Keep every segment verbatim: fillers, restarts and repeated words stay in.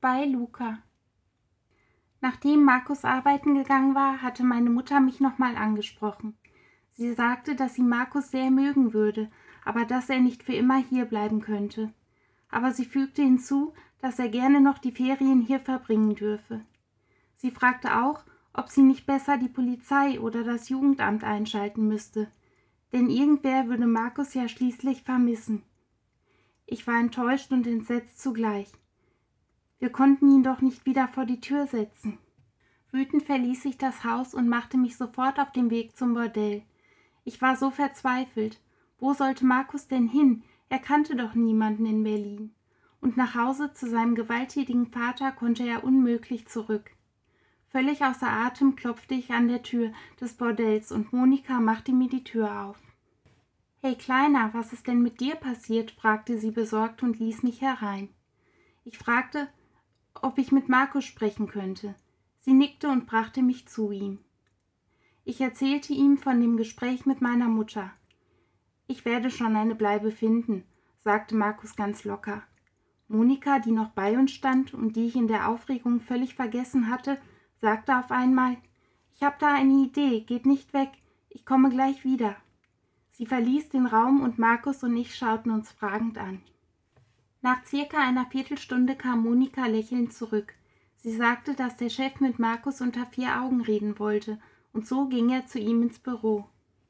Bei Luca. Nachdem Markus arbeiten gegangen war, hatte meine Mutter mich nochmal angesprochen. Sie sagte, dass sie Markus sehr mögen würde, aber dass er nicht für immer hier bleiben könnte. Aber sie fügte hinzu, dass er gerne noch die Ferien hier verbringen dürfe. Sie fragte auch, ob sie nicht besser die Polizei oder das Jugendamt einschalten müsste, denn irgendwer würde Markus ja schließlich vermissen. Ich war enttäuscht und entsetzt zugleich. Wir konnten ihn doch nicht wieder vor die Tür setzen. Wütend verließ ich das Haus und machte mich sofort auf den Weg zum Bordell. Ich war so verzweifelt. Wo sollte Markus denn hin? Er kannte doch niemanden in Berlin. Und nach Hause zu seinem gewalttätigen Vater konnte er unmöglich zurück. Völlig außer Atem klopfte ich an der Tür des Bordells und Monika machte mir die Tür auf. »Hey Kleiner, was ist denn mit dir passiert?« fragte sie besorgt und ließ mich herein. Ich fragte, ob ich mit Markus sprechen könnte. Sie nickte und brachte mich zu ihm. Ich erzählte ihm von dem Gespräch mit meiner Mutter. »Ich werde schon eine Bleibe finden«, sagte Markus ganz locker. Monika, die noch bei uns stand und die ich in der Aufregung völlig vergessen hatte, sagte auf einmal, »Ich habe da eine Idee, geht nicht weg, ich komme gleich wieder.« Sie verließ den Raum und Markus und ich schauten uns fragend an. Nach circa einer Viertelstunde kam Monika lächelnd zurück. Sie sagte, dass der Chef mit Markus unter vier Augen reden wollte, und so ging er zu ihm ins Büro.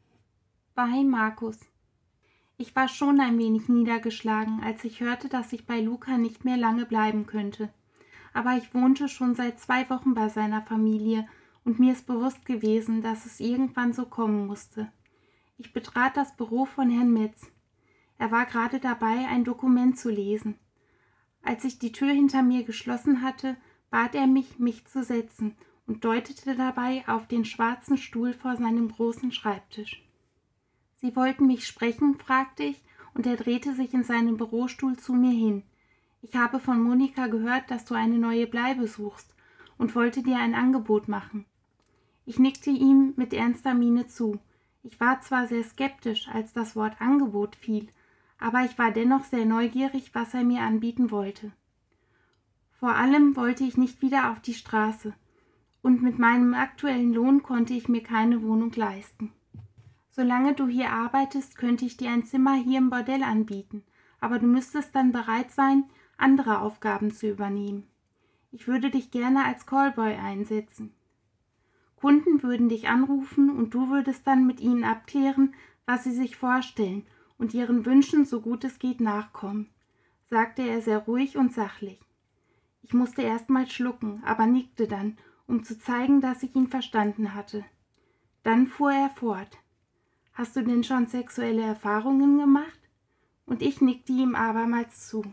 Bei Markus. Ich war schon ein wenig niedergeschlagen, als ich hörte, dass ich bei Luca nicht mehr lange bleiben könnte. Aber ich wohnte schon seit zwei Wochen bei seiner Familie, und mir ist bewusst gewesen, dass es irgendwann so kommen musste. Ich betrat das Büro von Herrn Metz. Er war gerade dabei, ein Dokument zu lesen. Als ich die Tür hinter mir geschlossen hatte, bat er mich, mich zu setzen und deutete dabei auf den schwarzen Stuhl vor seinem großen Schreibtisch. »Sie wollten mich sprechen?« fragte ich, und er drehte sich in seinem Bürostuhl zu mir hin. »Ich habe von Monika gehört, dass du eine neue Bleibe suchst und wollte dir ein Angebot machen.« Ich nickte ihm mit ernster Miene zu. Ich war zwar sehr skeptisch, als das Wort Angebot fiel, aber ich war dennoch sehr neugierig, was er mir anbieten wollte. Vor allem wollte ich nicht wieder auf die Straße, und mit meinem aktuellen Lohn konnte ich mir keine Wohnung leisten. »Solange du hier arbeitest, könnte ich dir ein Zimmer hier im Bordell anbieten, aber du müsstest dann bereit sein, andere Aufgaben zu übernehmen. Ich würde dich gerne als Callboy einsetzen. Kunden würden dich anrufen und du würdest dann mit ihnen abklären, was sie sich vorstellen und ihren Wünschen so gut es geht nachkommen«, sagte er sehr ruhig und sachlich. Ich musste erst mal schlucken, aber nickte dann, um zu zeigen, dass ich ihn verstanden hatte. Dann fuhr er fort. »Hast du denn schon sexuelle Erfahrungen gemacht?« Und ich nickte ihm abermals zu.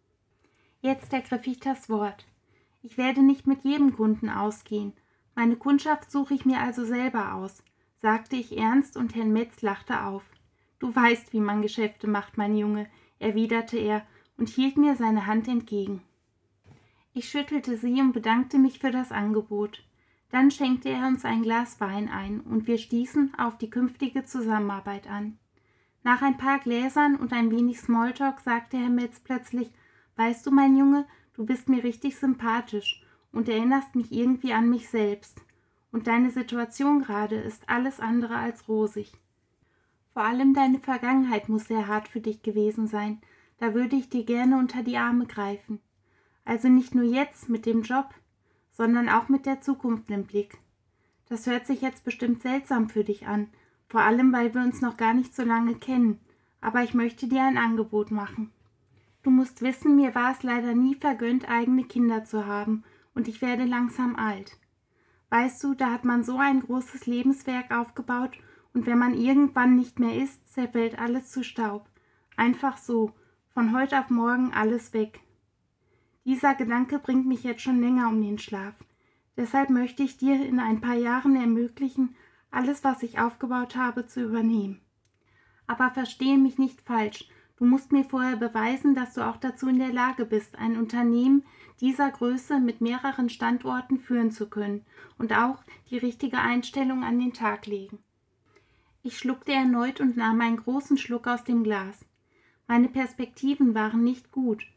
Jetzt ergriff ich das Wort. »Ich werde nicht mit jedem Kunden ausgehen. Meine Kundschaft suche ich mir also selber aus«, sagte ich ernst und Herr Metz lachte auf. »Du weißt, wie man Geschäfte macht, mein Junge«, erwiderte er und hielt mir seine Hand entgegen. Ich schüttelte sie und bedankte mich für das Angebot. Dann schenkte er uns ein Glas Wein ein und wir stießen auf die künftige Zusammenarbeit an. Nach ein paar Gläsern und ein wenig Smalltalk sagte Herr Metz plötzlich, »Weißt du, mein Junge, du bist mir richtig sympathisch und erinnerst mich irgendwie an mich selbst. Und deine Situation gerade ist alles andere als rosig. Vor allem deine Vergangenheit muss sehr hart für dich gewesen sein. Da würde ich dir gerne unter die Arme greifen. Also nicht nur jetzt mit dem Job, sondern auch mit der Zukunft im Blick. Das hört sich jetzt bestimmt seltsam für dich an, vor allem weil wir uns noch gar nicht so lange kennen, aber ich möchte dir ein Angebot machen. Du musst wissen, mir war es leider nie vergönnt, eigene Kinder zu haben, und ich werde langsam alt. Weißt du, da hat man so ein großes Lebenswerk aufgebaut, und wenn man irgendwann nicht mehr ist, zerfällt alles zu Staub. Einfach so, von heute auf morgen alles weg. Dieser Gedanke bringt mich jetzt schon länger um den Schlaf. Deshalb möchte ich dir in ein paar Jahren ermöglichen, alles, was ich aufgebaut habe, zu übernehmen. Aber verstehe mich nicht falsch, du musst mir vorher beweisen, dass du auch dazu in der Lage bist, ein Unternehmen dieser Größe mit mehreren Standorten führen zu können und auch die richtige Einstellung an den Tag legen.« Ich schluckte erneut und nahm einen großen Schluck aus dem Glas. Meine Perspektiven waren nicht gut.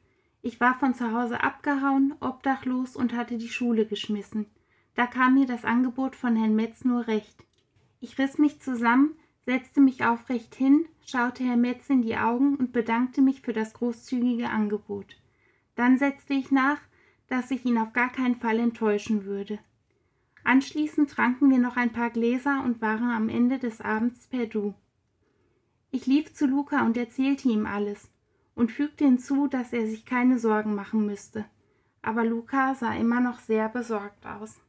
Ich war von zu Hause abgehauen, obdachlos und hatte die Schule geschmissen. Da kam mir das Angebot von Herrn Metz nur recht. Ich riss mich zusammen, setzte mich aufrecht hin, schaute Herrn Metz in die Augen und bedankte mich für das großzügige Angebot. Dann setzte ich nach, dass ich ihn auf gar keinen Fall enttäuschen würde. Anschließend tranken wir noch ein paar Gläser und waren am Ende des Abends per Du. Ich lief zu Luca und erzählte ihm alles und fügte hinzu, dass er sich keine Sorgen machen müsste. Aber Luca sah immer noch sehr besorgt aus.